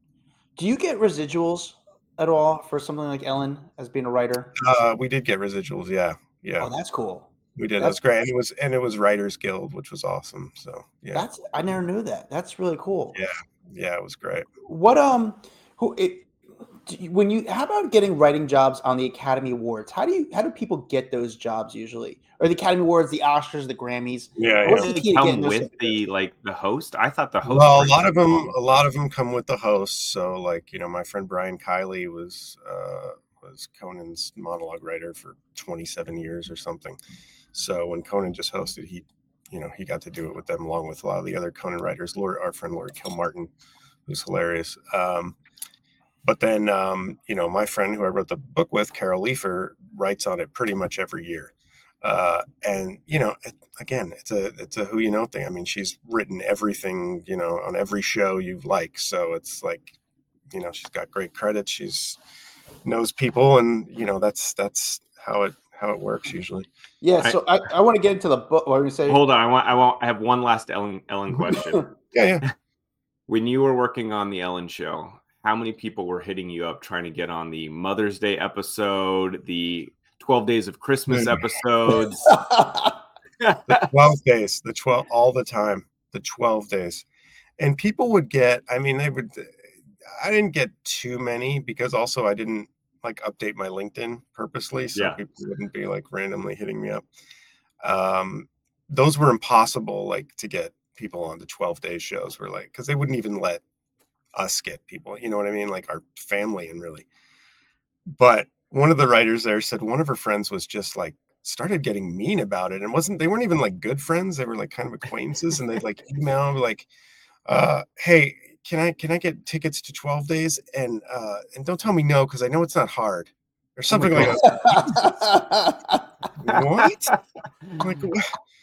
Do you get residuals at all for something like Ellen as being a writer? Uh, we did get residuals, yeah, yeah. Oh, that's cool. We did. That's That's great. And it was and it was Writers Guild, which was awesome. So yeah, that's I never knew that. That's really cool. yeah, yeah, it was great. What um who it do you- when you how about getting writing jobs on the Academy Awards? How do you how do people get those jobs usually? Or the Academy Awards, the Oscars, the Grammys? Yeah, What's yeah. the They key to come getting those? with the like the host. I thought the host. Well, a brings lot of them, home. a lot of them come with the hosts. So, like, you know, my friend Brian Kiley was uh, was Conan's monologue writer for twenty-seven years or something. So when Conan just hosted, he, you know, he got to do it with them along with a lot of the other Conan writers. Lori, our friend Lori Kilmartin, who's hilarious. Um, but then, um, you know, my friend who I wrote the book with, Carol Leifer, writes on it pretty much every year. Uh, and you know, it, again, it's a it's a who you know thing. I mean, she's written everything, you know, on every show you like. So it's like, you know, she's got great credits. She's knows people, and you know, that's that's how it how it works usually. Yeah, I- so I, I want to get into the book. What were you saying? Hold on, I want I want I have one last Ellen Ellen question. Yeah, yeah. When you were working on the Ellen show, how many people were hitting you up trying to get on the Mother's Day episode, the twelve Days of Christmas Mm. episodes? The twelve days, the twelve all the time, the twelve days. And people would get, I mean, they would, I didn't get too many because also I didn't like update my LinkedIn purposely. So Yeah. people wouldn't be like randomly hitting me up. Um, those were impossible, like to get people on the twelve day shows were like, cause they wouldn't even let us get people, you know what I mean? Like our family and really, but one of the writers there said one of her friends was just like started getting mean about it and wasn't they weren't even like good friends, they were like kind of acquaintances, and they'd like email like uh hey, can i can i get tickets to twelve days, and uh and don't tell me no because I know it's not hard or something like that. What? Like, what?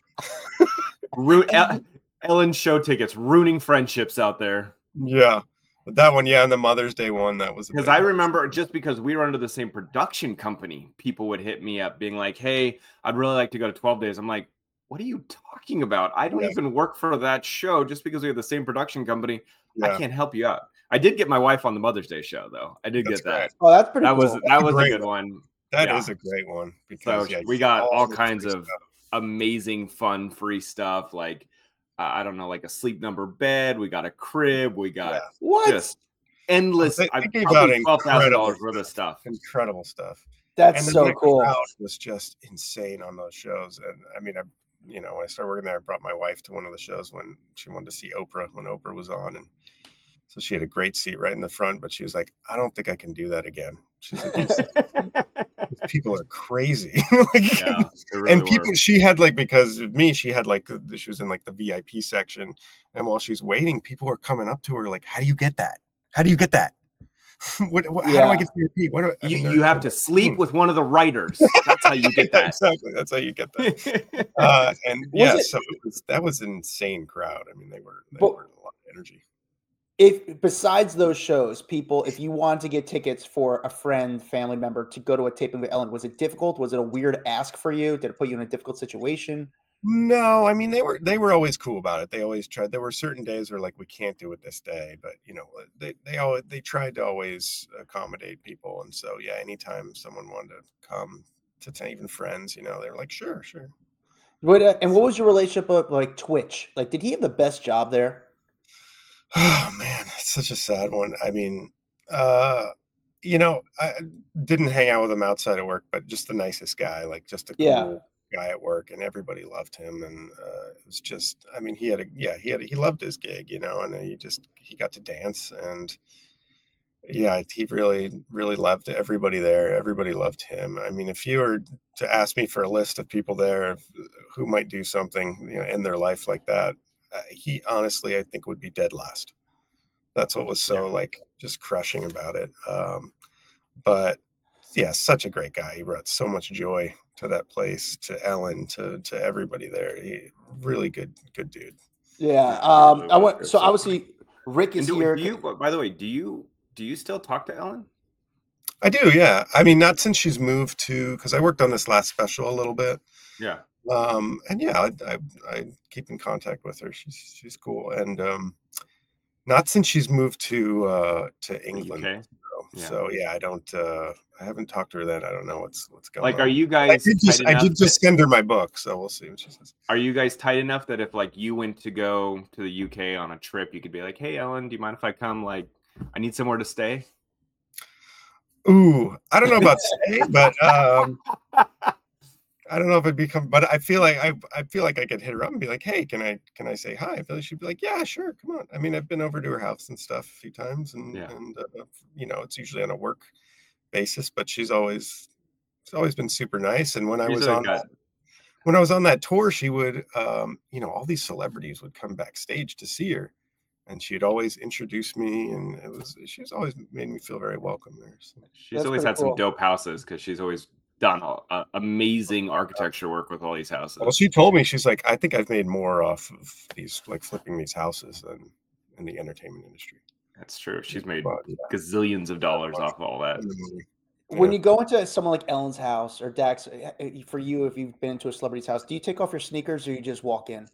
Ru- El- Ellen show tickets ruining friendships out there. Yeah, but that one, yeah, and the Mother's Day one, that was a Because big I one. remember just because we were under the same production company, people would hit me up being like, hey, I'd really like to go to twelve days. I'm like, what are you talking about? I don't Yeah. even work for that show. Just because we have the same production company, I Yeah. can't help you out. I did get my wife on the Mother's Day show, though. I did That's get that. great. Oh, that's pretty That was cool. that was a great good one. That is Yeah. a great one So because yeah, we got all the kinds free of stuff. amazing, fun, free stuff. Like uh, I don't know, like a sleep number bed. We got a crib. We got What? just endless. They- I they gave probably out twelve thousand dollars incredible worth of stuff. incredible stuff. That's And then so the cool. crowd was just insane on those shows. And I mean, I, you know, when I started working there, I brought my wife to one of the shows when she wanted to see Oprah when Oprah was on, and so she had a great seat right in the front. But she was like, "I don't think I can do that again." She's like, "These, these people are crazy." Like, Yeah, they really and people, were. she had like because of me, she had like the- she was in like the V I P section, and while she's waiting, people were coming up to her like, "How do you get that? How do you get that? what, what, How do I Yeah. get V I P? What do I, I You, mean, you they're- have to sleep with one of the writers. That's how you get Yeah, that. exactly. That's how you get that. Uh, and Was yeah, it- so it was, that was an insane crowd. I mean, they were they But- were a lot of energy. If besides those shows, people, if you want to get tickets for a friend, family member to go to a taping with Ellen, was it difficult? Was it a weird ask for you? Did it put you in a difficult situation? No, I mean they were they were always cool about it. They always tried. There were certain days where like we can't do it this day, but you know they they always they tried to always accommodate people. And so yeah, anytime someone wanted to come to t- even friends, you know, they were like sure, sure. What uh, and what was your relationship with like Twitch? Like, did he have the best job there? Oh man, it's such a sad one. I mean, uh, you know, I didn't hang out with him outside of work, but just the nicest guy, like just a cool, Yeah. guy at work, and everybody loved him. And uh, it was just, I mean, he had a, yeah, he had, a, he loved his gig, you know, and he just, he got to dance. And yeah, he really, really loved everybody there. Everybody loved him. I mean, if you were to ask me for a list of people there who might do something, you know, in their life like that, uh, he honestly, I think would be dead last. That's what was so like just crushing about it. Um, but yeah, such a great guy. He brought so much joy to that place, to Ellen, to to everybody there. He really good, good dude. Yeah. Um, I went. So obviously, Rick is do, here. Do you, by the way, do you do you still talk to Ellen? I do. Yeah. I mean, not since she's moved to, because I worked on this last special a little bit. Yeah. Um, and yeah, I, I I keep in contact with her. She's she's cool. And um, not since she's moved to uh to England. Okay. So, yeah. so yeah, I don't. Uh, I haven't talked to her then. I don't know what's what's going like, on. Like, are you guys? I did just, I did just send her my book, so we'll see what she says. Are you guys tight enough that if like you went to go to the U K on a trip, you could be like, "Hey, Ellen, do you mind if I come? Like, I need somewhere to stay." Ooh, I don't know about stay, but um, I don't know if it'd become. But I feel like I I feel like I could hit her up and be like, "Hey, can I can I say hi?" I feel like she'd be like, "Yeah, sure, come on." I mean, I've been over to her house and stuff a few times, and yeah. and uh, you know, it's usually on a work basis, but she's always she's always been super nice. And when I was on that, when I was on that tour, she would um you know, all these celebrities would come backstage to see her, and she'd always introduce me, and it was she's always made me feel very welcome there. So. She's That's always had cool. some dope houses because she's always done all, uh, amazing architecture work with all these houses. Well, she told me, she's like, I think I've made more off of these, like flipping these houses than in the entertainment industry. That's true. She's made but, yeah. gazillions of dollars off of all that. When you go into someone like Ellen's house or Dax, for you, if you've been to a celebrity's house, do you take off your sneakers or you just walk in?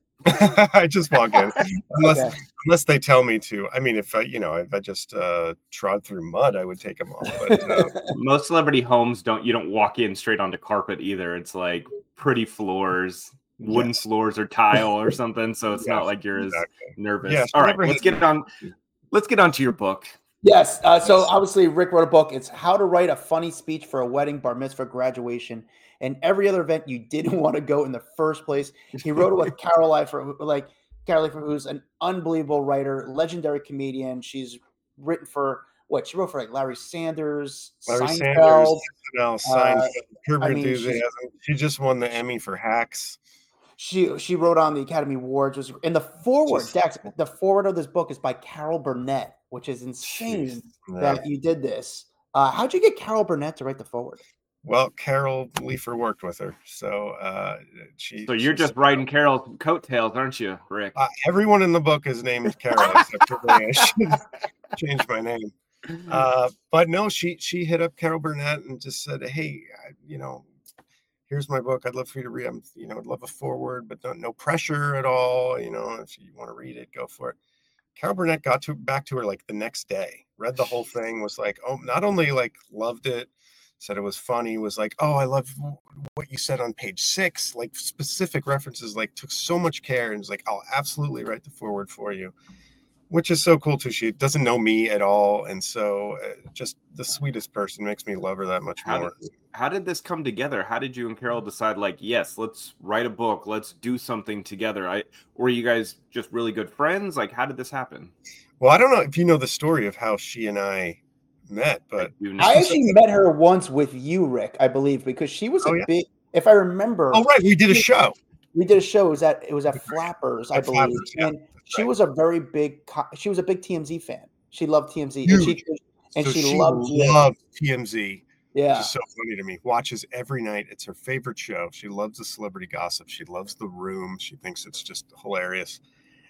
I just walk in unless Okay. unless they tell me to. I mean, if I, you know, if I just uh, trod through mud, I would take them off. But uh, most celebrity homes don't. You don't walk in straight onto carpet either. It's like pretty floors, wooden yes. floors, or tile or something. So it's yes, not like you're exactly. as nervous. Yes, all right, let's get it on. Let's get on to your book. Yes. Uh, so obviously, Rick wrote a book. It's How to Write a Funny Speech for a Wedding, Bar Mitzvah, Graduation, and every other event you didn't want to go in the first place. He wrote it with Carol Leifer, like Carol Leifer, who's an unbelievable writer, legendary comedian. She's written for what? She wrote for like Larry Sanders, Larry Seinfeld, Sanders, Seinfeld, uh, Curb Your I mean, Enthusiasm. She just won the Emmy for Hacks. She she wrote on the Academy Awards. Was in the foreword. Just, Dax, the foreword of this book is by Carol Burnett, which is insane yeah. that you did this. Uh, how'd you get Carol Burnett to write the foreword? Well, Carol Leifer worked with her, so uh, she. So you're just riding Carol's coattails, aren't you, Rick? Uh, everyone in the book is named Carol, except for me. I should change my name. Uh, but no, she she hit up Carol Burnett and just said, "Hey, I, you know, here's my book. I'd love for you to read. I'm, you know, I'd love a foreword, but don't, no pressure at all. You know, if you want to read it, go for it." Carol Burnett got to back to her like the next day, read the whole thing, was like, oh, not only like loved it, said it was funny, was like, oh, I love what you said on page six, like specific references, like took so much care, and was like, I'll absolutely write the foreword for you, which is so cool too. She doesn't know me at all, and so uh, just the sweetest person, makes me love her that much how more. Did, how did this come together? How did you and Carol decide, like, yes, let's write a book, let's do something together? I were you guys just really good friends? Like, how did this happen? Well, I don't know if you know the story of how she and I met, but I actually met her once with you, Rick, I believe, because she was a oh, yeah. big, if I remember. Oh, right. We did a show. We did a show. It was at, it was at Flappers, at I believe. Flappers, yeah. And she right. was a very big, she was a big T M Z fan. She loved T M Z. Huge. And she, and so she, she loved, loved T M Z. Yeah. Which is so funny to me. Watches every night. It's her favorite show. She loves the celebrity gossip. She loves The Room. She thinks it's just hilarious.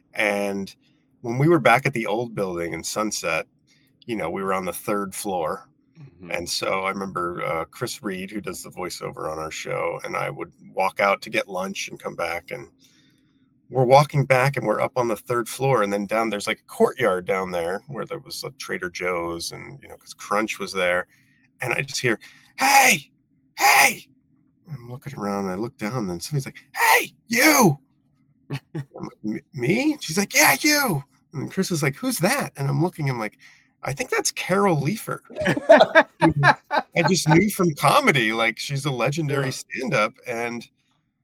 And when we were back at the old building in Sunset, you know, we were on the third floor. Mm-hmm. And so I remember uh, Chris Reed, who does the voiceover on our show, and I would walk out to get lunch and come back. And we're walking back and we're up on the third floor. And then down, there's like a courtyard down there where there was a Trader Joe's and, you know, because Crunch was there. And I just hear, hey, hey. I'm looking around and I look down and somebody's like, hey, you. I'm like, me? She's like, yeah, you. And Chris is like, who's that? And I'm looking, I'm like, I think that's Carol Leifer. I just knew from comedy, like she's a legendary stand-up. And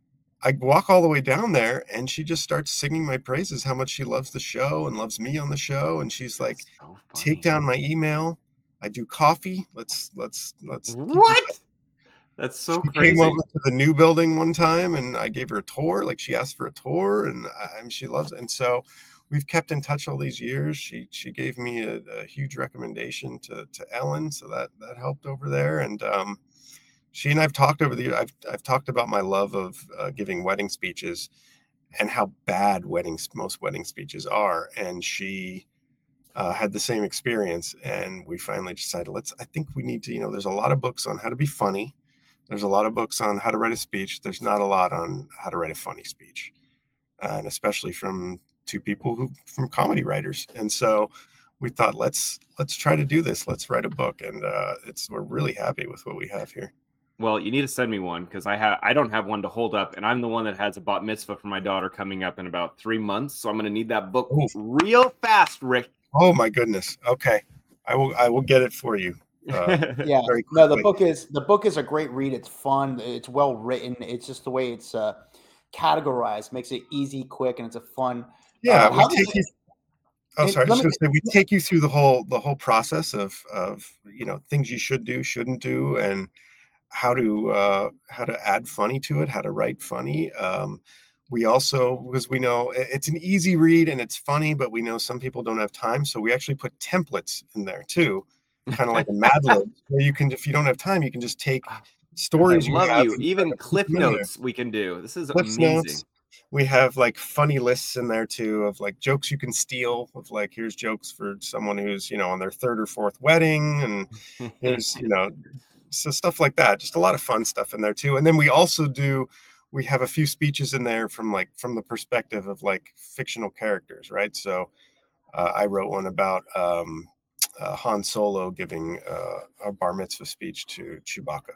I walk all the way down there and she just starts singing my praises, how much she loves the show and loves me on the show. And she's like, so take down my email. I do coffee. Let's, let's, let's. What? That's so She crazy. came over to the new building one time and I gave her a tour. Like she asked for a tour and, I, and she loves it. And so we've kept in touch all these years. She, she gave me a, a huge recommendation to, to Ellen. So that, that helped over there. And, um, she and I've talked over the year. I've I've talked about my love of uh, giving wedding speeches and how bad weddings, most wedding speeches are. And she uh, had the same experience. And we finally decided, let's, I think we need to, you know, there's a lot of books on how to be funny. There's a lot of books on how to write a speech. There's not a lot on how to write a funny speech. Uh, and especially from two people who, from comedy writers. And so we thought, let's, let's try to do this. Let's write a book. And uh, it's, we're really happy with what we have here. Well, you need to send me one because I have I don't have one to hold up, and I'm the one that has a bat mitzvah for my daughter coming up in about three months. So I'm going to need that book Ooh. real fast, Rick. Oh my goodness. Okay, I will I will get it for you. Uh, yeah, very no, the book is the book is a great read. It's fun. It's well written. It's just the way it's uh, categorized makes it easy, quick, and it's a fun. Yeah, uh, we take you. Oh, sorry. I was going to say we take you through the whole the whole process of of you know things you should do, shouldn't do, and how to uh, how to add funny to it, how to write funny. Um, we also, because we know it's an easy read and it's funny, but we know some people don't have time. So we actually put templates in there too, kind of like a Mad Lib, where you can, if you don't have time, you can just take stories. I love you, have you. Even clip notes we can do. This is Clip amazing. Notes. We have like funny lists in there too of like jokes you can steal of like, here's jokes for someone who's, you know, on their third or fourth wedding. And here's, you know, so stuff like that, just a lot of fun stuff in there too. And then we also do, we have a few speeches in there from like, from the perspective of like fictional characters, right? So uh, I wrote one about um, uh, Han Solo giving uh, a bar mitzvah speech to Chewbacca.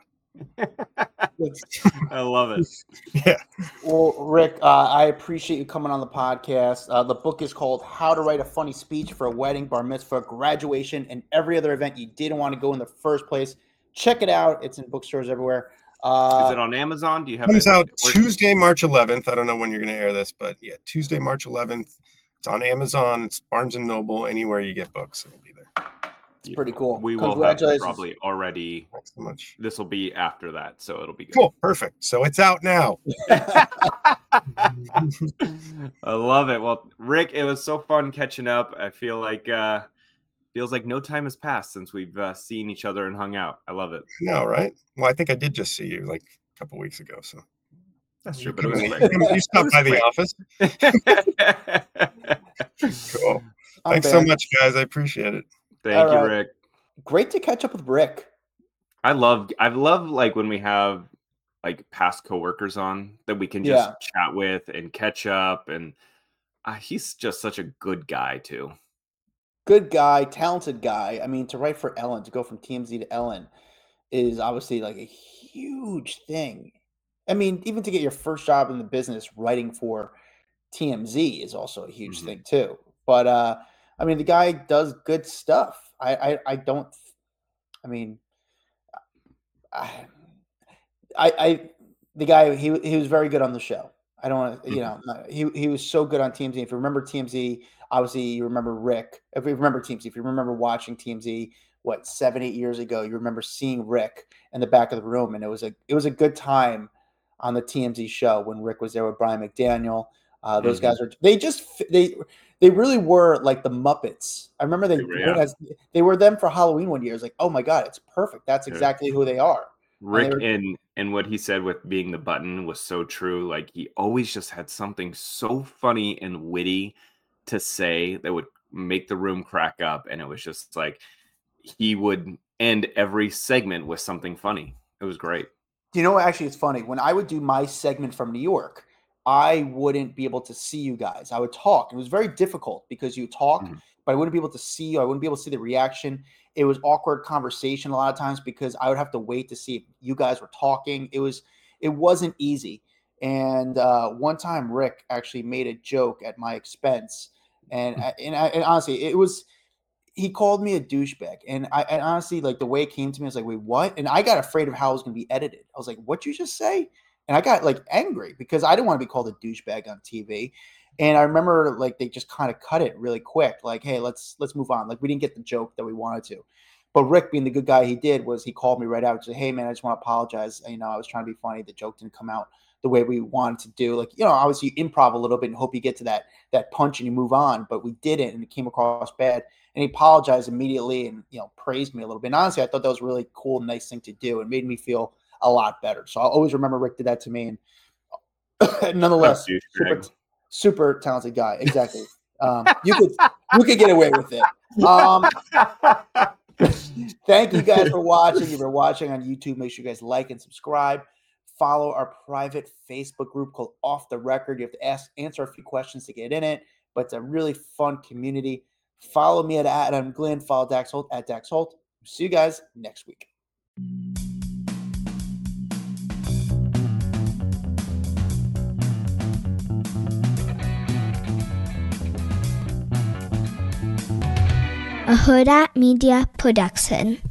I love it. Yeah. Well, Rick, uh, I appreciate you coming on the podcast. Uh, the book is called How to Write a Funny Speech for a Wedding, Bar Mitzvah, Graduation, and Every Other Event You Didn't Want to Go in the First Place. Check it out. It's in bookstores everywhere. Uh, Is it on Amazon? Do you have comes it? out Tuesday, March eleventh. I don't know when you're going to air this, but yeah, Tuesday, March eleventh. It's on Amazon. It's Barnes and Noble. Anywhere you get books, it'll be there. It's pretty cool. We will have Congratulations. probably already. Thanks so much. This will be after that, so it'll be good. Cool. Perfect. So it's out now. I love it. Well, Rick, it was so fun catching up. I feel like uh feels like no time has passed since we've uh, seen each other and hung out. I love it. No, right? Well, I think I did just see you like a couple weeks ago. So that's you true, but it was you, quick. you stopped by the office. Cool. I'm Thanks so back. much, guys. I appreciate it. Thank All you, right. Rick. Great to catch up with Rick. I love I love like when we have like past coworkers on that we can just Yeah. chat with and catch up, and uh, he's just such a good guy too. Good guy, talented guy. I mean, to write for Ellen, to go from T M Z to Ellen is obviously like a huge thing. I mean, even to get your first job in the business writing for T M Z is also a huge Mhm. thing too. But uh, I mean, the guy does good stuff. I, I, I don't. I mean, I, I, I, the guy he he was very good on the show. I don't want to, you know, no, he he was so good on T M Z. If you remember T M Z, obviously you remember Rick. If you remember T M Z, if you remember watching T M Z, what seven, eight years ago, you remember seeing Rick in the back of the room, and it was a it was a good time on the T M Z show when Rick was there with Brian McDaniel. Uh, those Mhm. guys are they just f- they they really were like the Muppets. I remember they They were, went yeah. as, they were them for Halloween one year. It's like, oh my god, it's perfect. That's Yeah. exactly who they are. And they Rick were- and and what he said with being the button was so true. Like he always just had something so funny and witty to say that would make the room crack up, and it was just like he would end every segment with something funny. It was great. You know, actually, it's funny. When I would do my segment from New York, I wouldn't be able to see you guys. I would talk. It was very difficult because you talk, Mhm. but I wouldn't be able to see you. I wouldn't be able to see the reaction. It was awkward conversation a lot of times because I would have to wait to see if you guys were talking. It was, it wasn't easy. And uh, one time, Rick actually made a joke at my expense, and I- and, I, and honestly, it was. He called me a douchebag, and I and honestly, like the way it came to me, I was like, "Wait, what?" And I got afraid of how it was going to be edited. I was like, "What'd you just say?" And I got like angry because I didn't want to be called a douchebag on T V. And I remember like they just kind of cut it really quick. Like, hey, let's let's move on. Like we didn't get the joke that we wanted to. But Rick, being the good guy he did, was he called me right out and said, hey, man, I just want to apologize. You know, I was trying to be funny. The joke didn't come out the way we wanted to do. Like, you know, obviously you improv a little bit and hope you get to that that punch and you move on. But we didn't, and it came across bad. And he apologized immediately and, you know, praised me a little bit. And honestly, I thought that was a really cool, nice thing to do. It made me feel a lot better. So I'll always remember Rick did that to me. And nonetheless, you, super, super talented guy. Exactly. Um, you could you could get away with it. Um, thank you guys for watching. If you're watching on YouTube, make sure you guys like and subscribe. Follow our private Facebook group called Off the Record. You have to ask, answer a few questions to get in it, but it's a really fun community. Follow me at Adam Glynn. Follow Dax Holt at Dax Holt. See you guys next week. A Huda Media Production.